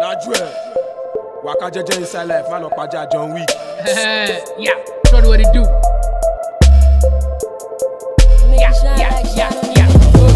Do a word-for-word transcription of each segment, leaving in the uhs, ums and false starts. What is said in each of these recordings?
Lajú ẹ̀, waka jẹ́jẹ́ inside life, má lọ pàjá John Wick. Yeah, show me what it do. Yeah, yeah, yeah, yeah.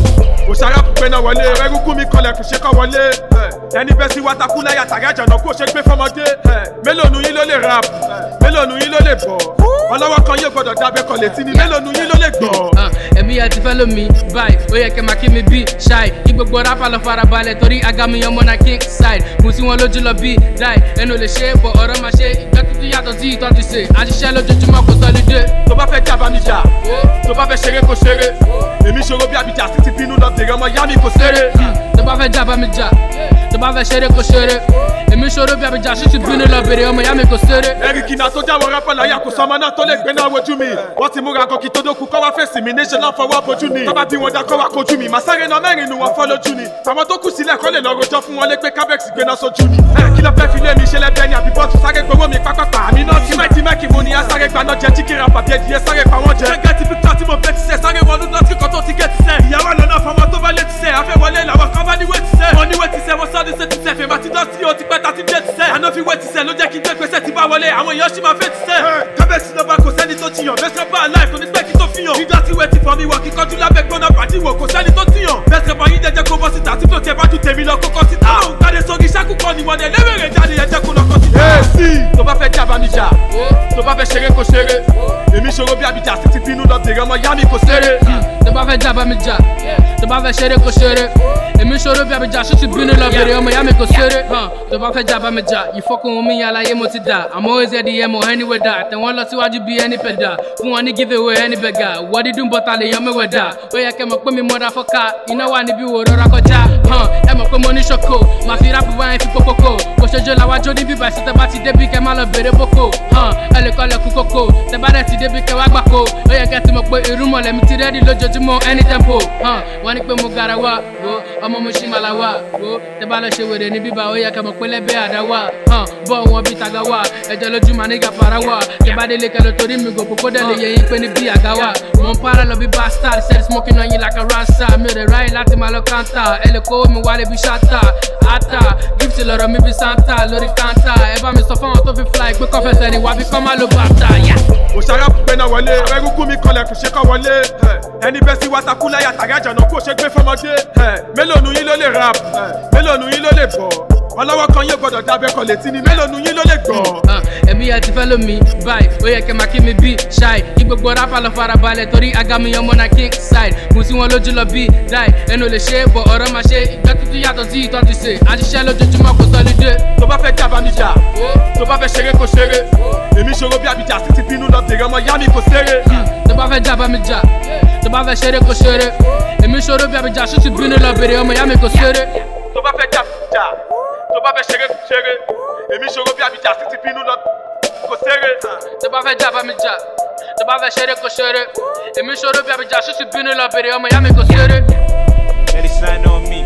Òṣàrà pípẹ́ náà wọlé, ẹrúkú mi kọlẹ̀ kò ṣe kọ́ wọlé. Ẹni bẹ́ sí wátakú láyà tàrí àjànà kó ṣe gbé fọmọdé. Mélòó nu yín ló lè rap? Mélòó nu yín ló lè bọ̀? Ọlọ́wọ́ kan yóò gbọ́dọ̀ dábẹ́ kan létí ni mélòó nu yín ló lè gbọ̀? Ẹ̀mí ẹ ti fẹ́ lómi báyìí, ó yẹ kẹ́ máa kí mi bí ṣáì. Kí gbogbo rápá lọ farabalẹ̀ torí agami ọmọ náà king side. Mo sí wọn lójú lọ bí dáì, ẹnu lè ṣe é bọ̀ ọ̀rọ̀ máa ṣe. Ìjọ tuntun yàtọ̀ sí ìtọ́ ti ṣe, àṣìṣe lójoojúmọ́ kò sọ́lídé. Tó bá fẹ́ jábá mi jà, tó bá fẹ́ ṣeré kò ṣeré. Èmi ṣòro bí Abidjan sì ti bínú lọ bèrè ọmọ yá mi kò ṣeré. Tó bá fẹ́ jábá mi jà, tó bá fẹ́ ṣeré kò ṣeré. Èmi ṣòro bí Abidjan sì ti bínú lọ bèrè ọmọ yá mi kò ṣeré. Ẹ̀rìkì náà tó jáwọ́ rápá láyà kò sọmọ náà tó lè gbé náà wojú mi. Wọ́n ti múra gòkì tó dókun kọ́ wá fèsì mi nation náà fọwọ́ bojú ni. Tọ́ba bí wọn dá kọ́ wá kojú mi, màá sáré náà mẹ́rin nu wọn fọ́ lójú ni. Àwọn tó kù sílẹ̀ kọ́ lè lọ rojọ́ fún wọn lé pé Cabex gbé náà sójú ni. Ẹ kí ló fẹ́ fi lé mi ṣe lẹ́bẹ̀ẹ́ ni àbí bọ́ọ̀tù sáré gbowó mi pápápá. Àmì náà ti mẹ́tì mẹ́kì mo ní á sáré gbaná jẹ chicken rap àbí ẹdìyẹ sáré pa wọ́n jẹ. Ṣẹ́gẹ́ ti píkítà tí mo bẹ́ ti sẹ́ sáré wọnú náà tí kò tó ti gẹ́ ti sẹ́. Ìyàwó lọ́nà fọmọ tó bá lé ti sẹ́, àfẹ́ wọlé làwọn kan bá ní wé ti sẹ́. Mo ní wé ti sẹ́, wọ́n sọ́ ní sẹ́ ti sẹ́, fèmà ti dán sí o ti pẹ́ ta ti dé ti sẹ́. Àná fi wé ti sẹ́ ló jẹ́ kí n gbé gbèsè ti bá wọlé, àwọn èèyàn ṣì máa fẹ́ ti sẹ́. Cabex ló bá kò sẹ́ni tó jiyàn, bẹ́sẹ̀ bá aláì kò ní pẹ́ kí tó fihàn. Dídá tí wé ti fọ́ mi wọ̀ kíkọ́jú lábẹ́ gbọ́nà pàdíwò kò sẹ́ni tó jiyàn. Bẹ́sẹ̀ bá yín jẹ́jẹ́ kó bọ́ síta tí tó tẹ bá ju tèmi lọ kókó síta. Àwọn òǹkàdé sórí ṣáàkù kan ni wọ́n ẹlẹ́wẹ̀rẹ̀ jáde ẹ̀jẹ̀ kó lọ kọ́ síta. Èsì tó bá fẹ́ jábá mi jà, tó bá fẹ́ ṣeré kò ṣeré. Èmi ṣòro bí Abidjan sì ti bínú lọ bèrè ọmọ yá mi kò ṣeré. Tó bá fẹ́ jábá mi jà, tó bá fẹ́ ṣeré kò ṣeré. Èmi ṣòro bí Abidjan sì ti bínú lọ bèrè ọmọ yá mi kò ṣeré. Tó bá fẹ́ jábá mi jà, ìfọkùn omi yẹn aláyé mo ti dà. Àmọ́ ó ṣe di ẹmọ ẹni wẹ̀ dà. Tẹ̀wọ́n lọ síwájú bí ẹni pẹ̀dà. Fún wọn ní give away ẹni bẹ̀gà. Wọ́n dídùn bọ́tà lè yan mẹ́wẹ̀ dà. Ó yẹ kẹ́ mọ̀ pé mi mọ́ra fọ́ká. Iná wà níbí wo rọra kọjá. Ẹ mọ̀ pé mo ní ṣoko. Màá fi rápù bá yẹn fi kókókó. Kò ṣojo làwájú níbí bàṣẹ tẹ bá ti débi kẹ́ má lọ bèrè boko. Ẹ lè kọ́ lẹ́kú kókó. Tẹ bá dẹ̀ ti débi kẹ́ wá gbàkó. Ó yẹ kẹ́ ti mọ̀ pé irú mọ̀lẹ́ mi ti rẹ́dí lójoojúmọ́ any tempo. Wọ́n ní pé mo gara wá. Ọmọ mo ṣì máa la wá. Tẹ bá lọ ṣe wèrè ní bíbá. Ó yẹ kẹ́ mọ̀ pé lẹ́bẹ̀ àdá wà. Bọ́ wọn bí taga wà. Ẹjọ́ lójú màá nígà para wà. Tẹ bá délé kẹ́ lọ torí mi gò kókó dẹ̀ lè yẹ yín pé ní bí àga wà. Mo ń para lọ bí bastard. Said smoking on you like a rasta. Mi ò rẹ̀ ráyè láti máa lọ kántà. Ẹ lè kó mi wálé bí ṣáta. Ata gift lọ́rọ̀ mi bí Santa lórí kántà. Ẹ bá mi sọ fún àwọn tó fi fly pé kọ́fẹ́sẹ̀ ni wà bí kọ́ máa lo bàtà. Òṣàrà pípẹ́ náà wọlé, ẹrúkú mi kọlẹ̀ kò ṣe kọ́ wọlé. Ẹni bẹ́ sí wátakú láyà tàrí àjànà kó ṣe gbé fọmọdé. Mélòó nu yín ló lè rap? Mélòó nu yín ló lè bọ̀? Ọlọ́wọ́ kan yóò gbọ́dọ̀ dábẹ́ kan létí ni mélòó nu yín ló lè gbọ̀? Ẹ̀mí ẹ ti fẹ́ lómi báyìí, ó yẹ kẹ́ máa kí mi bí ṣáì. Kí gbogbo rápá lọ farabalẹ̀ torí agami ọmọ náà king side. Mo sí wọn lójú lọ bí dáì, ẹnu lè ṣe é bọ̀ ọ̀rọ̀ máa ṣe. Ìjọ tuntun yàtọ̀ sí ìtọ́ ti ṣe, àṣìṣe lójoojúmọ́ kò sọ́lídé. Tó bá fẹ́ jábá mi jà, tó bá fẹ́ ṣeré kò ṣeré. Èmi ṣòro bí Abidjan sì ti bínú lọ bèrè ọmọ yá mi kò ṣeré. Tó bá fẹ́ jábá mi jà, tó bá fẹ́ ṣeré kò ṣeré. Èmi ṣòro bí Abidjan sì ti bínú lọ bèrè ọmọ yá mi kò ṣeré. Tó bá fẹ́ jábá mi jà, tó bá fẹ́ ṣeré kò ṣeré. Èmi ṣòro bí Abidjan sì ti bínú lọ kò ṣeré. Tó bá fẹ́ jábá mi jà, tó bá fẹ́ ṣeré kò ṣeré. Èmi ṣòro bí Abidjan sì ti bínú lọ bèrè ọmọ yá mi kò ṣeré. Let it shine on me.